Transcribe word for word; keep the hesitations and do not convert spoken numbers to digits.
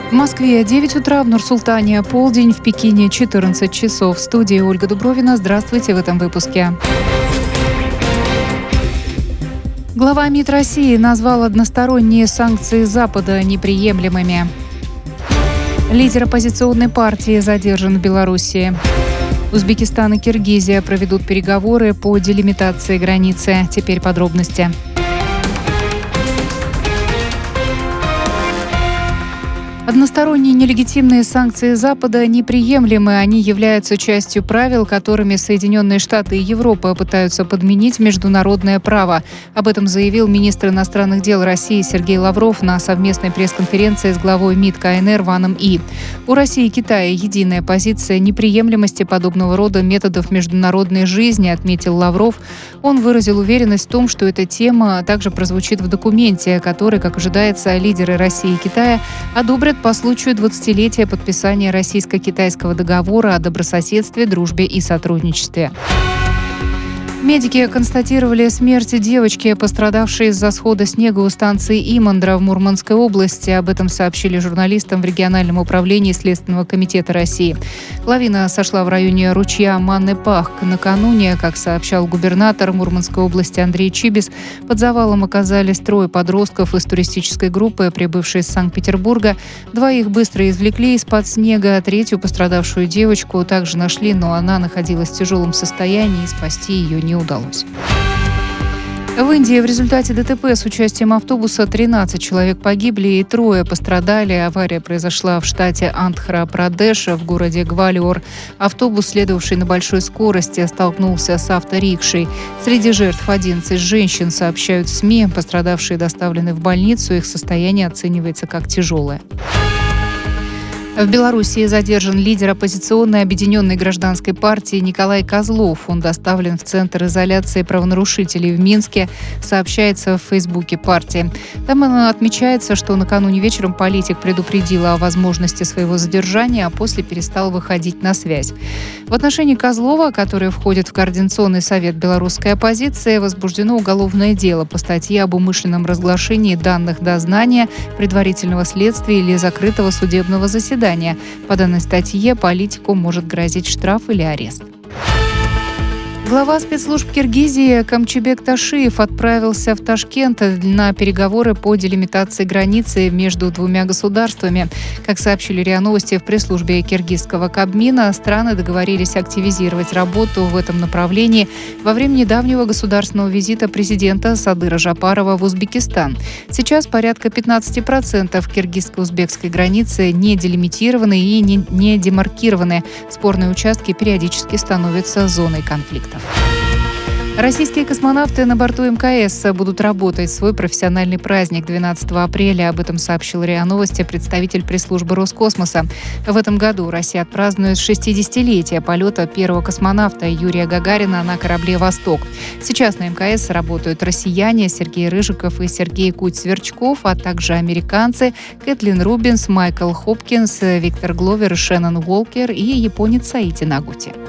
В Москве девять утра, в Нур-Султане полдень, в Пекине четырнадцать часов. В студии Ольга Дубровина. Здравствуйте в этом выпуске. Глава МИД России назвал односторонние санкции Запада неприемлемыми. Лидер оппозиционной партии задержан в Белоруссии. Узбекистан и Киргизия проведут переговоры по делимитации границы. Теперь подробности. Односторонние нелегитимные санкции Запада неприемлемы. Они являются частью правил, которыми Соединенные Штаты и Европа пытаются подменить международное право. Об этом заявил министр иностранных дел России Сергей Лавров на совместной пресс-конференции с главой МИД КНР Ваном И. У России и Китая единая позиция неприемлемости подобного рода методов международной жизни, отметил Лавров. Он выразил уверенность в том, что эта тема также прозвучит в документе, который, как ожидается, лидеры России и Китая одобрят по случаю двадцатилетия подписания российско-китайского договора о добрососедстве, дружбе и сотрудничестве. Медики констатировали смерть девочки, пострадавшей из-за схода снега у станции Имандра в Мурманской области. Об этом сообщили журналистам в региональном управлении Следственного комитета России. Лавина сошла в районе ручья Манны-Пах. Накануне, как сообщал губернатор Мурманской области Андрей Чибис, под завалом оказались трое подростков из туристической группы, прибывшей из Санкт-Петербурга. Двоих быстро извлекли из-под снега, третью пострадавшую девочку также нашли, но она находилась в тяжелом состоянии, и спасти ее не не удалось. В Индии в результате ДТП с участием автобуса тринадцать человек погибли и трое пострадали. Авария произошла в штате Андхра-Прадеш, в городе Гвалиор. Автобус, следовавший на большой скорости, столкнулся с авторикшей. Среди жертв одиннадцать женщин, сообщают СМИ. Пострадавшие доставлены в больницу, их состояние оценивается как тяжелое. В Белоруссии задержан лидер оппозиционной объединенной гражданской партии Николай Козлов. Он доставлен в Центр изоляции правонарушителей в Минске, сообщается в Фейсбуке партии. Там отмечается, что накануне вечером политик предупредил о возможности своего задержания, а после перестал выходить на связь. В отношении Козлова, который входит в Координационный совет белорусской оппозиции, возбуждено уголовное дело по статье об умышленном разглашении данных дознания, предварительного следствия или закрытого судебного заседания. По данной статье политику может грозить штраф или арест. Глава спецслужб Киргизии Камчыбек Ташиев отправился в Ташкент на переговоры по делимитации границы между двумя государствами. Как сообщили РИА Новости в пресс-службе киргизского Кабмина, страны договорились активизировать работу в этом направлении во время недавнего государственного визита президента Садыра Жапарова в Узбекистан. Сейчас порядка пятнадцать процентов киргизско-узбекской границы не делимитированы и не, не демаркированы. Спорные участки периодически становятся зоной конфликтов. Российские космонавты на борту МКС будут работать в свой профессиональный праздник двенадцатого апреля. Об этом сообщил РИА Новости представитель пресс-службы Роскосмоса. В этом году Россия отпразднует шестидесятилетие полета первого космонавта Юрия Гагарина на корабле «Восток». Сейчас на МКС работают россияне Сергей Рыжиков и Сергей Куть-Сверчков, а также американцы Кэтлин Рубинс, Майкл Хопкинс, Виктор Гловер, Шеннон Уолкер и японец Саити Нагути.